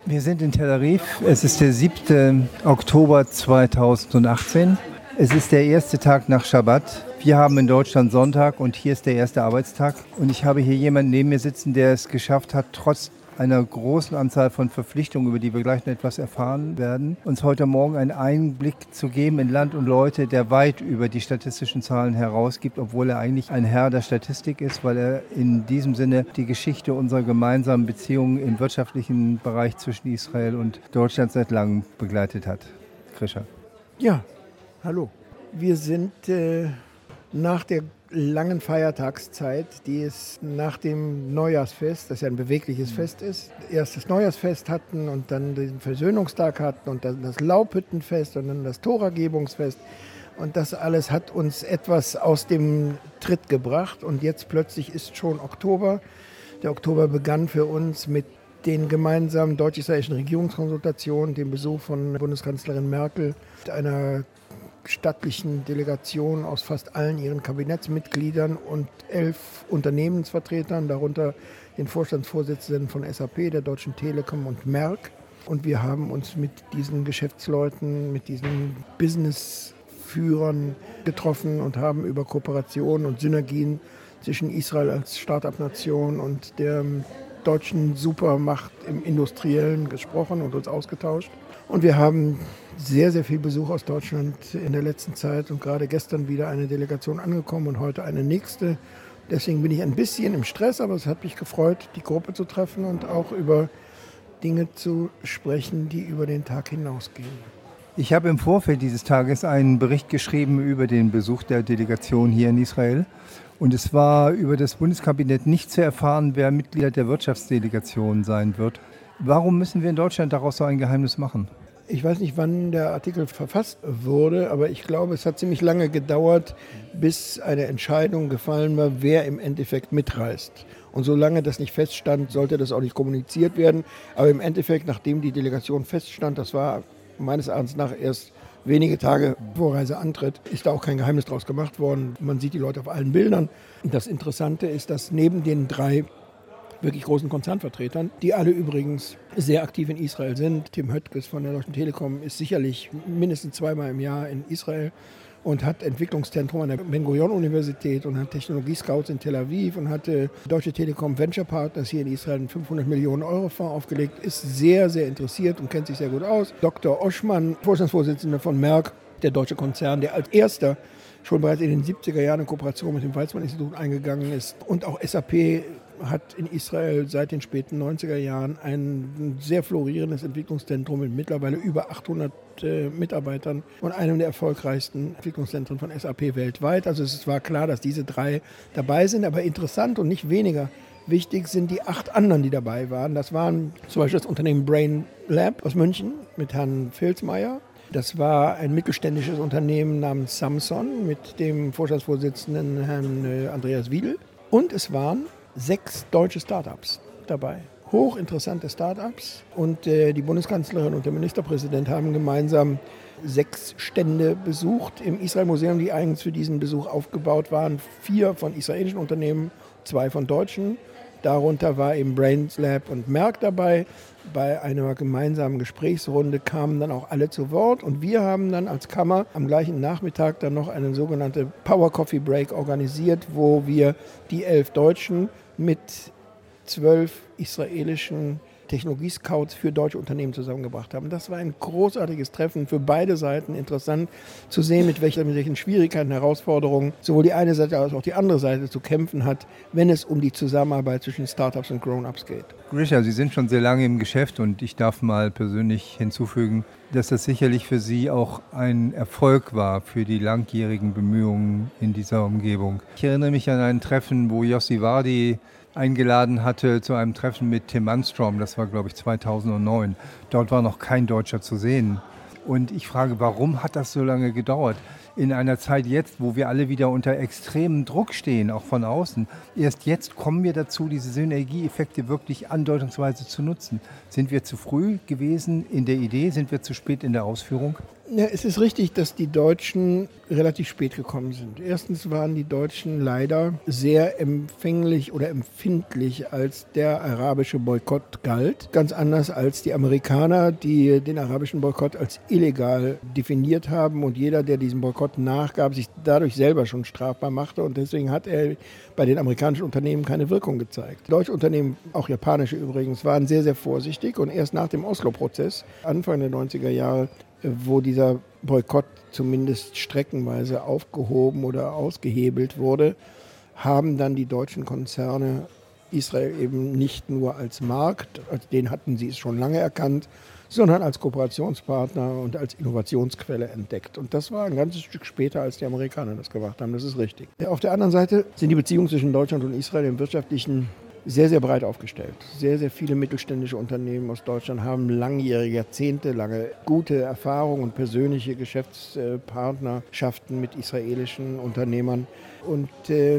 Wir sind in Tel Aviv. Es ist der 7. Oktober 2018. Es ist der erste Tag nach Schabbat. Wir haben in Deutschland Sonntag und hier ist der erste Arbeitstag. Und ich habe hier jemanden neben mir sitzen, der es geschafft hat, trotz einer großen Anzahl von Verpflichtungen, über die wir gleich noch etwas erfahren werden, uns heute Morgen einen Einblick zu geben in Land und Leute, der weit über die statistischen Zahlen herausgibt, obwohl er eigentlich ein Herr der Statistik ist, weil er in diesem Sinne die Geschichte unserer gemeinsamen Beziehungen im wirtschaftlichen Bereich zwischen Israel und Deutschland seit langem begleitet hat. Krischer. Ja, hallo. Wir sind nach der langen Feiertagszeit, die es nach dem Neujahrsfest, das ja ein bewegliches Fest ist, erst das Neujahrsfest hatten und dann den Versöhnungstag hatten und dann das Laubhüttenfest und dann das Toragebungsfest. Und das alles hat uns etwas aus dem Tritt gebracht und jetzt plötzlich ist schon Oktober. Der Oktober begann für uns mit den gemeinsamen deutsch-israelischen Regierungskonsultationen, dem Besuch von Bundeskanzlerin Merkel, einer stattlichen Delegation aus fast allen ihren Kabinettsmitgliedern und 11 Unternehmensvertretern, darunter den Vorstandsvorsitzenden von SAP, der Deutschen Telekom und Merck. Und wir haben uns mit diesen Geschäftsleuten, mit diesen Businessführern getroffen und haben über Kooperationen und Synergien zwischen Israel als Start-up-Nation und der deutschen Supermacht im Industriellen gesprochen und uns ausgetauscht. Und wir haben sehr, sehr viel Besuch aus Deutschland in der letzten Zeit und gerade gestern wieder eine Delegation angekommen und heute eine nächste. Deswegen bin ich ein bisschen im Stress, aber es hat mich gefreut, die Gruppe zu treffen und auch über Dinge zu sprechen, die über den Tag hinausgehen. Ich habe im Vorfeld dieses Tages einen Bericht geschrieben über den Besuch der Delegation hier in Israel. Und es war über das Bundeskabinett nicht zu erfahren, wer Mitglied der Wirtschaftsdelegation sein wird. Warum müssen wir in Deutschland daraus so ein Geheimnis machen? Ich weiß nicht, wann der Artikel verfasst wurde, aber ich glaube, es hat ziemlich lange gedauert, bis eine Entscheidung gefallen war, wer im Endeffekt mitreist. Und solange das nicht feststand, sollte das auch nicht kommuniziert werden. Aber im Endeffekt, nachdem die Delegation feststand, das war meines Erachtens nach erst wenige Tage vor Reiseantritt, ist da auch kein Geheimnis draus gemacht worden. Man sieht die Leute auf allen Bildern. Und das Interessante ist, dass neben den 3 wirklich großen Konzernvertretern, die alle übrigens sehr aktiv in Israel sind. Tim Höttges von der Deutschen Telekom ist sicherlich mindestens 2-mal im Jahr in Israel und hat Entwicklungszentrum an der Ben-Gurion-Universität und hat Technologie-Scouts in Tel Aviv und hatte Deutsche Telekom Venture Partners hier in Israel einen 500 Millionen Euro Fonds aufgelegt, ist sehr, sehr interessiert und kennt sich sehr gut aus. Dr. Oschmann, Vorstandsvorsitzender von Merck, der deutsche Konzern, der als erster schon bereits in den 70er Jahren in Kooperation mit dem Weizmann-Institut eingegangen ist. Und auch SAP hat in Israel seit den späten 90er Jahren ein sehr florierendes Entwicklungszentrum mit mittlerweile über 800 Mitarbeitern und einem der erfolgreichsten Entwicklungszentren von SAP weltweit. Also es war klar, dass diese 3 dabei sind, aber interessant und nicht weniger wichtig sind die 8 anderen, die dabei waren. Das waren zum Beispiel das Unternehmen Brain Lab aus München mit Herrn Filzmeier. Das war ein mittelständisches Unternehmen namens Samson mit dem Vorstandsvorsitzenden Herrn Andreas Wiedel. Und es waren 6 deutsche Startups dabei. Hochinteressante Startups. Und die Bundeskanzlerin und der Ministerpräsident haben gemeinsam 6 Stände besucht im Israel-Museum, die eigens für diesen Besuch aufgebaut waren. 4 von israelischen Unternehmen, 2 von deutschen. Darunter war eben Brains Lab und Merck dabei. Bei einer gemeinsamen Gesprächsrunde kamen dann auch alle zu Wort. Und wir haben dann als Kammer am gleichen Nachmittag dann noch eine sogenannte Power Coffee Break organisiert, wo wir die 11 Deutschen mit 12 israelischen Technologie-Scouts für deutsche Unternehmen zusammengebracht haben. Das war ein großartiges Treffen für beide Seiten. Interessant zu sehen, mit welchen Schwierigkeiten, Herausforderungen sowohl die eine Seite als auch die andere Seite zu kämpfen hat, wenn es um die Zusammenarbeit zwischen Startups und Grown-ups geht. Grisha, Sie sind schon sehr lange im Geschäft und ich darf mal persönlich hinzufügen, dass das sicherlich für Sie auch ein Erfolg war für die langjährigen Bemühungen in dieser Umgebung. Ich erinnere mich an ein Treffen, wo Yossi Wardi eingeladen hatte zu einem Treffen mit Tim Anstrom, das war glaube ich 2009. Dort war noch kein Deutscher zu sehen. Und ich frage, warum hat das so lange gedauert? In einer Zeit jetzt, wo wir alle wieder unter extremem Druck stehen, auch von außen. Erst jetzt kommen wir dazu, diese Synergieeffekte wirklich andeutungsweise zu nutzen. Sind wir zu früh gewesen in der Idee? Sind wir zu spät in der Ausführung? Ja, es ist richtig, dass die Deutschen relativ spät gekommen sind. Erstens waren die Deutschen leider sehr empfänglich oder empfindlich, als der arabische Boykott galt. Ganz anders als die Amerikaner, die den arabischen Boykott als illegal definiert haben und jeder, der diesem Boykott nachgab, sich dadurch selber schon strafbar machte und deswegen hat er bei den amerikanischen Unternehmen keine Wirkung gezeigt. Deutsche Unternehmen, auch japanische übrigens, waren sehr, sehr vorsichtig und erst nach dem Oslo-Prozess, Anfang der 90er Jahre, wo dieser Boykott zumindest streckenweise aufgehoben oder ausgehebelt wurde, haben dann die deutschen Konzerne Israel eben nicht nur als Markt, als den hatten sie es schon lange erkannt, sondern als Kooperationspartner und als Innovationsquelle entdeckt. Und das war ein ganzes Stück später, als die Amerikaner das gemacht haben. Das ist richtig. Auf der anderen Seite sind die Beziehungen zwischen Deutschland und Israel im wirtschaftlichen sehr, sehr breit aufgestellt. Sehr, sehr viele mittelständische Unternehmen aus Deutschland haben langjährige, jahrzehntelange gute Erfahrungen und persönliche Geschäftspartnerschaften mit israelischen Unternehmern. Und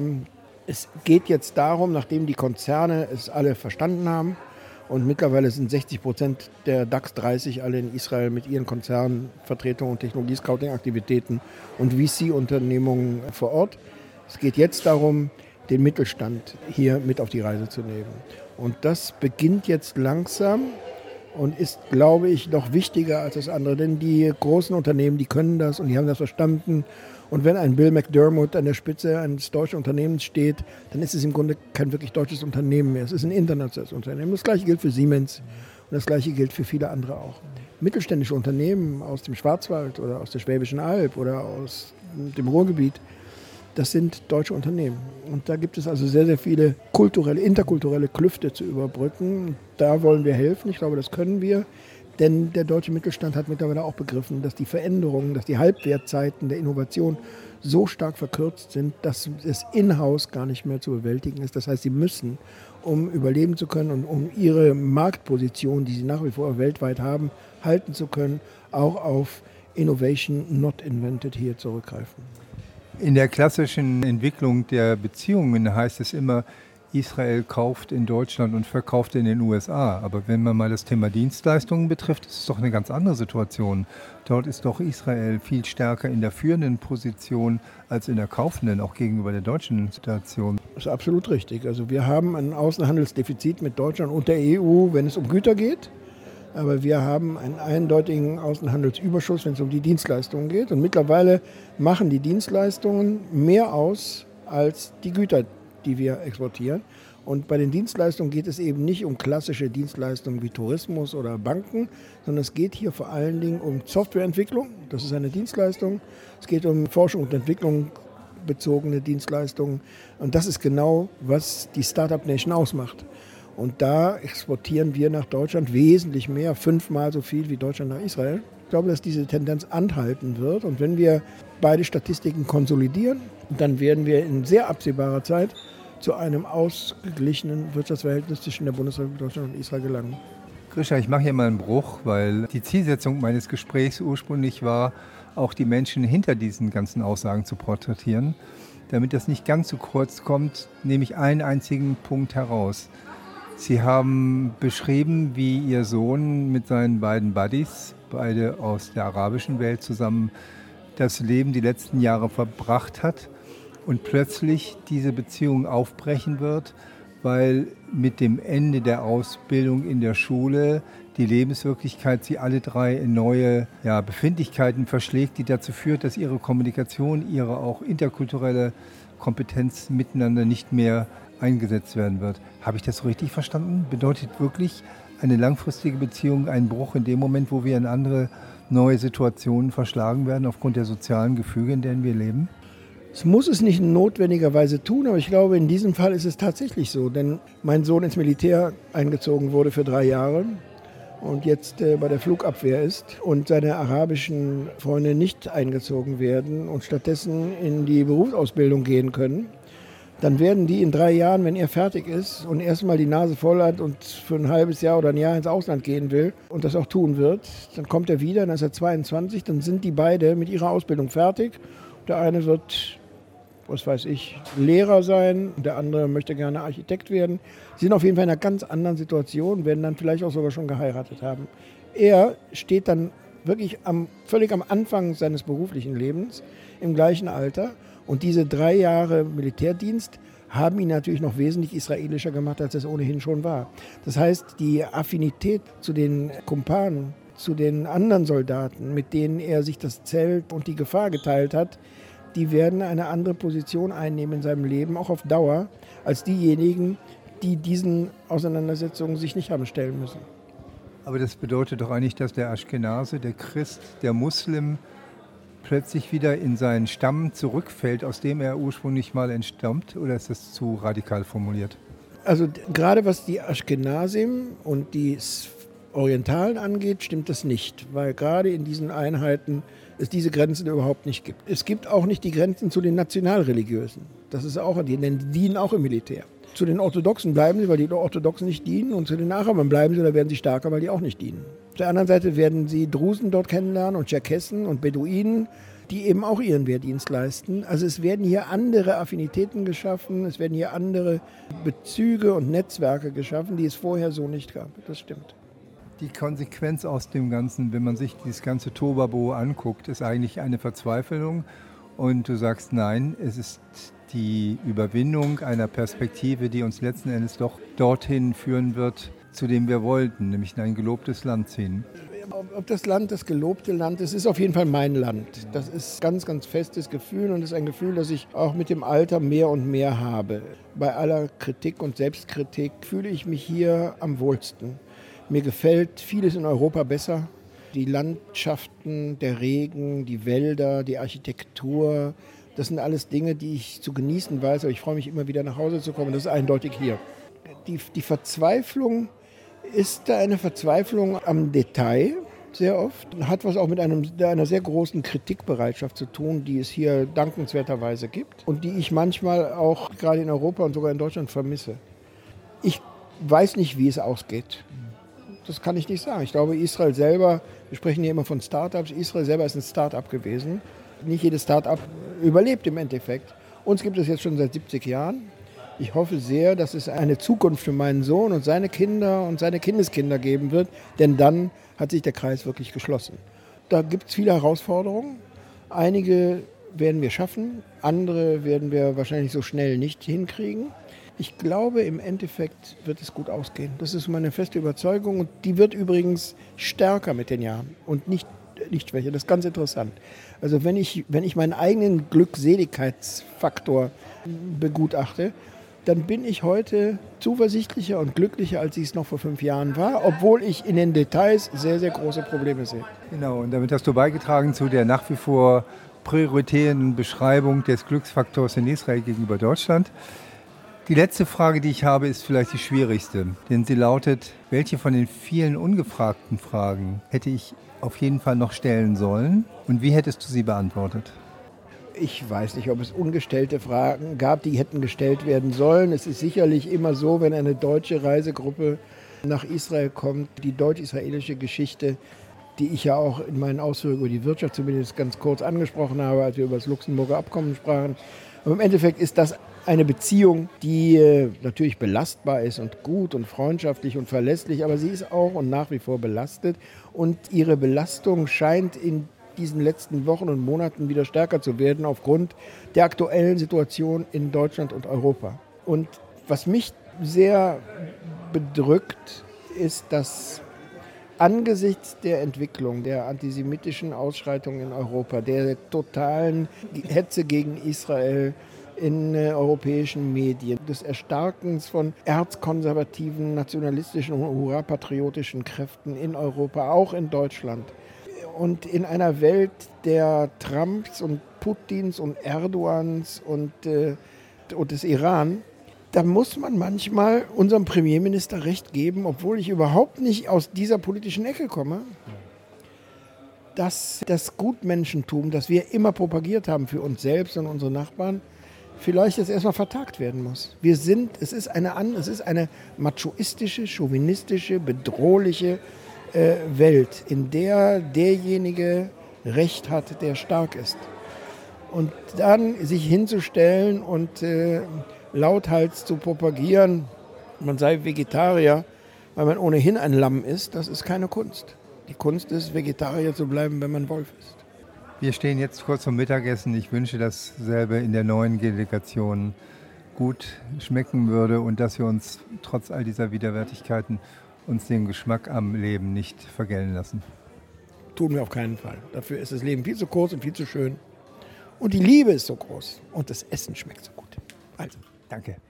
es geht jetzt darum, nachdem die Konzerne es alle verstanden haben, und mittlerweile sind 60% der DAX 30 alle in Israel mit ihren Konzernvertretungen und Technologiescouting-Aktivitäten und VC-Unternehmungen vor Ort. Es geht jetzt darum, den Mittelstand hier mit auf die Reise zu nehmen. Und das beginnt jetzt langsam und ist, glaube ich, noch wichtiger als das andere. Denn die großen Unternehmen, die können das und die haben das verstanden. Und wenn ein Bill McDermott an der Spitze eines deutschen Unternehmens steht, dann ist es im Grunde kein wirklich deutsches Unternehmen mehr. Es ist ein internationales Unternehmen. Das Gleiche gilt für Siemens und das Gleiche gilt für viele andere auch. Mittelständische Unternehmen aus dem Schwarzwald oder aus der Schwäbischen Alb oder aus dem Ruhrgebiet, das sind deutsche Unternehmen. Und da gibt es also sehr, sehr viele interkulturelle Klüfte zu überbrücken. Da wollen wir helfen. Ich glaube, das können wir. Denn der deutsche Mittelstand hat mittlerweile auch begriffen, dass die Veränderungen, dass die Halbwertzeiten der Innovation so stark verkürzt sind, dass es in-house gar nicht mehr zu bewältigen ist. Das heißt, sie müssen, um überleben zu können und um ihre Marktposition, die sie nach wie vor weltweit haben, halten zu können, auch auf Innovation not invented hier zurückgreifen. In der klassischen Entwicklung der Beziehungen heißt es immer, Israel kauft in Deutschland und verkauft in den USA. Aber wenn man mal das Thema Dienstleistungen betrifft, ist es doch eine ganz andere Situation. Dort ist doch Israel viel stärker in der führenden Position als in der kaufenden, auch gegenüber der deutschen Situation. Das ist absolut richtig. Also wir haben ein Außenhandelsdefizit mit Deutschland und der EU, wenn es um Güter geht. Aber wir haben einen eindeutigen Außenhandelsüberschuss, wenn es um die Dienstleistungen geht. Und mittlerweile machen die Dienstleistungen mehr aus als die Güter, die wir exportieren. Und bei den Dienstleistungen geht es eben nicht um klassische Dienstleistungen wie Tourismus oder Banken, sondern es geht hier vor allen Dingen um Softwareentwicklung. Das ist eine Dienstleistung. Es geht um Forschung und Entwicklung bezogene Dienstleistungen. Und das ist genau, was die Startup Nation ausmacht. Und da exportieren wir nach Deutschland wesentlich mehr, 5-mal so viel wie Deutschland nach Israel. Ich glaube, dass diese Tendenz anhalten wird. Und wenn wir beide Statistiken konsolidieren, dann werden wir in sehr absehbarer Zeit zu einem ausgeglichenen Wirtschaftsverhältnis zwischen der Bundesrepublik Deutschland und Israel gelangen. Grisha, ich mache hier mal einen Bruch, weil die Zielsetzung meines Gesprächs ursprünglich war, auch die Menschen hinter diesen ganzen Aussagen zu porträtieren. Damit das nicht ganz zu kurz kommt, nehme ich einen einzigen Punkt heraus. Sie haben beschrieben, wie Ihr Sohn mit seinen beiden Buddies, beide aus der arabischen Welt, zusammen das Leben die letzten Jahre verbracht hat und plötzlich diese Beziehung aufbrechen wird, weil mit dem Ende der Ausbildung in der Schule die Lebenswirklichkeit sie alle drei in neue Befindlichkeiten verschlägt, die dazu führt, dass ihre Kommunikation, ihre auch interkulturelle Kompetenz miteinander nicht mehr eingesetzt werden wird. Habe ich das so richtig verstanden? Bedeutet wirklich eine langfristige Beziehung einen Bruch in dem Moment, wo wir in andere neue Situationen verschlagen werden aufgrund der sozialen Gefüge, in denen wir leben? Es muss es nicht notwendigerweise tun, aber ich glaube, in diesem Fall ist es tatsächlich so. Denn mein Sohn ins Militär eingezogen wurde für 3 Jahre und jetzt bei der Flugabwehr ist und seine arabischen Freunde nicht eingezogen werden und stattdessen in die Berufsausbildung gehen können. Dann werden die in 3 Jahren, wenn er fertig ist und erstmal die Nase voll hat und für ein halbes Jahr oder ein Jahr ins Ausland gehen will und das auch tun wird, dann kommt er wieder, dann ist er 22, dann sind die beide mit ihrer Ausbildung fertig. Der eine wird, was weiß ich, Lehrer sein, der andere möchte gerne Architekt werden. Sie sind auf jeden Fall in einer ganz anderen Situation, werden dann vielleicht auch sogar schon geheiratet haben. Er steht dann wirklich völlig am Anfang seines beruflichen Lebens, im gleichen Alter. Und diese 3 Jahre Militärdienst haben ihn natürlich noch wesentlich israelischer gemacht, als es ohnehin schon war. Das heißt, die Affinität zu den Kumpanen, zu den anderen Soldaten, mit denen er sich das Zelt und die Gefahr geteilt hat, die werden eine andere Position einnehmen in seinem Leben, auch auf Dauer, als diejenigen, die diesen Auseinandersetzungen sich nicht haben stellen müssen. Aber das bedeutet doch eigentlich, dass der Aschkenase, der Christ, der Muslim plötzlich wieder in seinen Stamm zurückfällt, aus dem er ursprünglich mal entstammt? Oder ist das zu radikal formuliert? Also gerade was die Aschkenasim und die Orientalen angeht, stimmt das nicht, weil gerade in diesen Einheiten es diese Grenzen überhaupt nicht gibt. Es gibt auch nicht die Grenzen zu den Nationalreligiösen. Das ist auch, die dienen auch im Militär. Zu den Orthodoxen bleiben sie, weil die Orthodoxen nicht dienen, und zu den Arabern bleiben sie, da werden sie stärker, weil die auch nicht dienen. Auf der anderen Seite werden sie Drusen dort kennenlernen und Tscherkessen und Beduinen, die eben auch ihren Wehrdienst leisten. Also es werden hier andere Affinitäten geschaffen, es werden hier andere Bezüge und Netzwerke geschaffen, die es vorher so nicht gab. Das stimmt. Die Konsequenz aus dem Ganzen, wenn man sich dieses ganze Tobabo anguckt, ist eigentlich eine Verzweiflung. Und du sagst, nein, es ist die Überwindung einer Perspektive, die uns letzten Endes doch dorthin führen wird, zu dem wir wollten, nämlich in ein gelobtes Land ziehen. Ob das Land das gelobte Land ist, ist auf jeden Fall mein Land. Das ist ein ganz, ganz festes Gefühl, und das ist ein Gefühl, das ich auch mit dem Alter mehr und mehr habe. Bei aller Kritik und Selbstkritik fühle ich mich hier am wohlsten. Mir gefällt vieles in Europa besser. Die Landschaften, der Regen, die Wälder, die Architektur, das sind alles Dinge, die ich zu genießen weiß. Aber ich freue mich immer wieder nach Hause zu kommen. Das ist eindeutig hier. Die Verzweiflung ist da eine Verzweiflung am Detail sehr oft. Hat was auch mit einer sehr großen Kritikbereitschaft zu tun, die es hier dankenswerterweise gibt und die ich manchmal auch gerade in Europa und sogar in Deutschland vermisse. Ich weiß nicht, wie es ausgeht. Das kann ich nicht sagen. Ich glaube, Israel selber, wir sprechen hier immer von Startups, Israel selber ist ein Startup gewesen. Nicht jedes Startup überlebt im Endeffekt. Uns gibt es jetzt schon seit 70 Jahren. Ich hoffe sehr, dass es eine Zukunft für meinen Sohn und seine Kinder und seine Kindeskinder geben wird, denn dann hat sich der Kreis wirklich geschlossen. Da gibt es viele Herausforderungen. Einige werden wir schaffen, andere werden wir wahrscheinlich so schnell nicht hinkriegen. Ich glaube, im Endeffekt wird es gut ausgehen. Das ist meine feste Überzeugung, und die wird übrigens stärker mit den Jahren und nicht schwächer. Das ist ganz interessant. Also wenn ich meinen eigenen Glückseligkeitsfaktor begutachte, dann bin ich heute zuversichtlicher und glücklicher, als ich es noch vor 5 Jahren war, obwohl ich in den Details sehr, sehr große Probleme sehe. Genau, und damit hast du beigetragen zu der nach wie vor prioritären Beschreibung des Glücksfaktors in Israel gegenüber Deutschland. Die letzte Frage, die ich habe, ist vielleicht die schwierigste, denn sie lautet: Welche von den vielen ungefragten Fragen hätte ich auf jeden Fall noch stellen sollen, und wie hättest du sie beantwortet? Ich weiß nicht, ob es ungestellte Fragen gab, die hätten gestellt werden sollen. Es ist sicherlich immer so, wenn eine deutsche Reisegruppe nach Israel kommt, die deutsch-israelische Geschichte, die ich ja auch in meinen Ausführungen über die Wirtschaft zumindest ganz kurz angesprochen habe, als wir über das Luxemburger Abkommen sprachen. Aber im Endeffekt ist das eine Beziehung, die natürlich belastbar ist und gut und freundschaftlich und verlässlich, aber sie ist auch und nach wie vor belastet. Und ihre Belastung scheint in diesen letzten Wochen und Monaten wieder stärker zu werden aufgrund der aktuellen Situation in Deutschland und Europa. Und was mich sehr bedrückt, ist, dass angesichts der Entwicklung der antisemitischen Ausschreitungen in Europa, der totalen Hetze gegen Israel in europäischen Medien, des Erstarkens von erzkonservativen, nationalistischen und hurra-patriotischen Kräften in Europa, auch in Deutschland, und in einer Welt der Trumps und Putins und Erdogans und des Iran, da muss man manchmal unserem Premierminister recht geben, obwohl ich überhaupt nicht aus dieser politischen Ecke komme, dass das Gutmenschentum, das wir immer propagiert haben für uns selbst und unsere Nachbarn, vielleicht jetzt erstmal vertagt werden muss. Es ist eine machoistische, chauvinistische, bedrohliche Welt, in der derjenige Recht hat, der stark ist. Und dann sich hinzustellen und lauthals zu propagieren, man sei Vegetarier, weil man ohnehin ein Lamm ist, das ist keine Kunst. Die Kunst ist, Vegetarier zu bleiben, wenn man Wolf ist. Wir stehen jetzt kurz vom Mittagessen. Ich wünsche, dasselbe in der neuen Delegation gut schmecken würde und dass wir uns trotz all dieser Widerwärtigkeiten uns den Geschmack am Leben nicht vergällen lassen. Tun wir auf keinen Fall. Dafür ist das Leben viel zu kurz und viel zu schön. Und die Liebe ist so groß. Und das Essen schmeckt so gut. Also, Danke.